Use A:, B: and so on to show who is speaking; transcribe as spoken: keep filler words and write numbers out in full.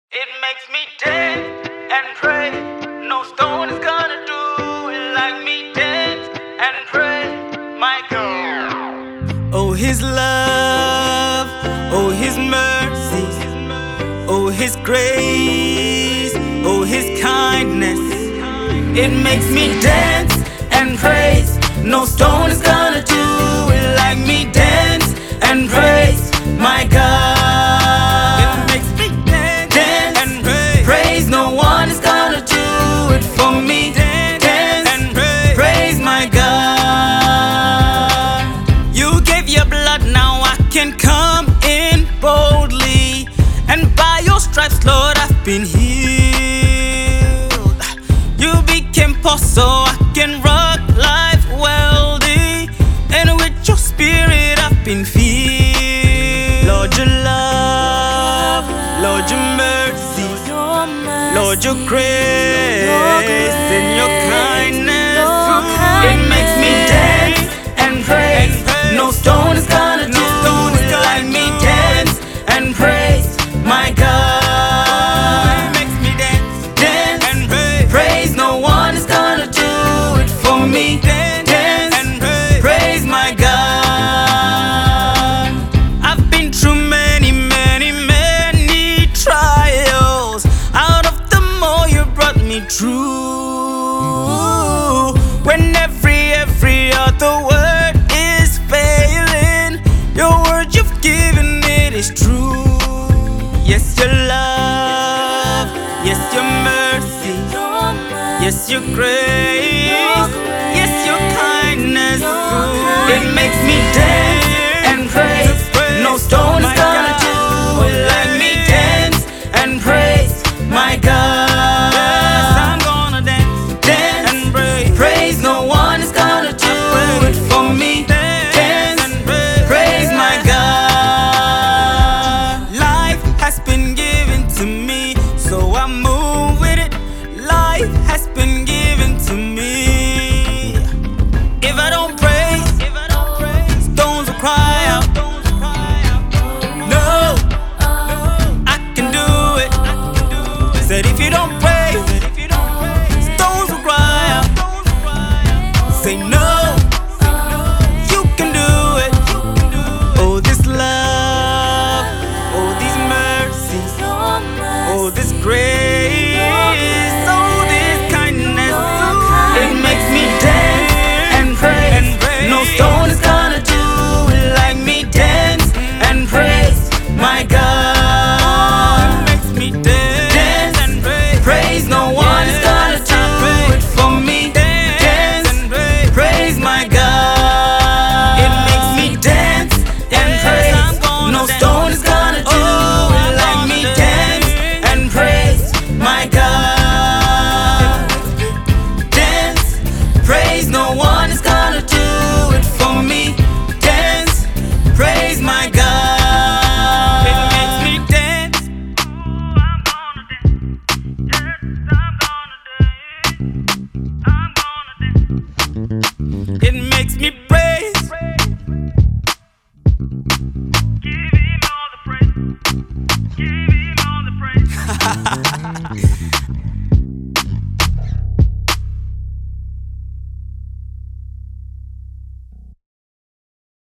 A: It makes me dance and pray. No stone is gonna do it like me. Dance and pray, my God. Oh, His love, oh, His mercy, oh, His grace, oh, His kindness. It makes me dance and praise. No stone is gonna do it like me. Dance and praise, my God. It makes me dance, dance and praise. Praise, no one is gonna do it for me. Dance, dance and praise, praise my God. You gave your blood, now I can come in boldly. And by your stripes, Lord, I've been healed. You became poor so I can rock life wealthy. And with your spirit I've been filled. Lord, your love, Lord, your mercy, Lord, your grace and your kindness. It makes me dance and praise. No stone is gonna do it like me. Dance and praise, my God. It makes me dance, dance and praise. Praise, no one is gonna do it for me. Dance, dance and praise, praise my God. I've been through many, many, many trials. Out of them all, you brought me through. When every, every other word is failing, your word you've given, it is true. Yes, your love, yes, your mercy, yes, your grace, yes, your kindness. It makes me dance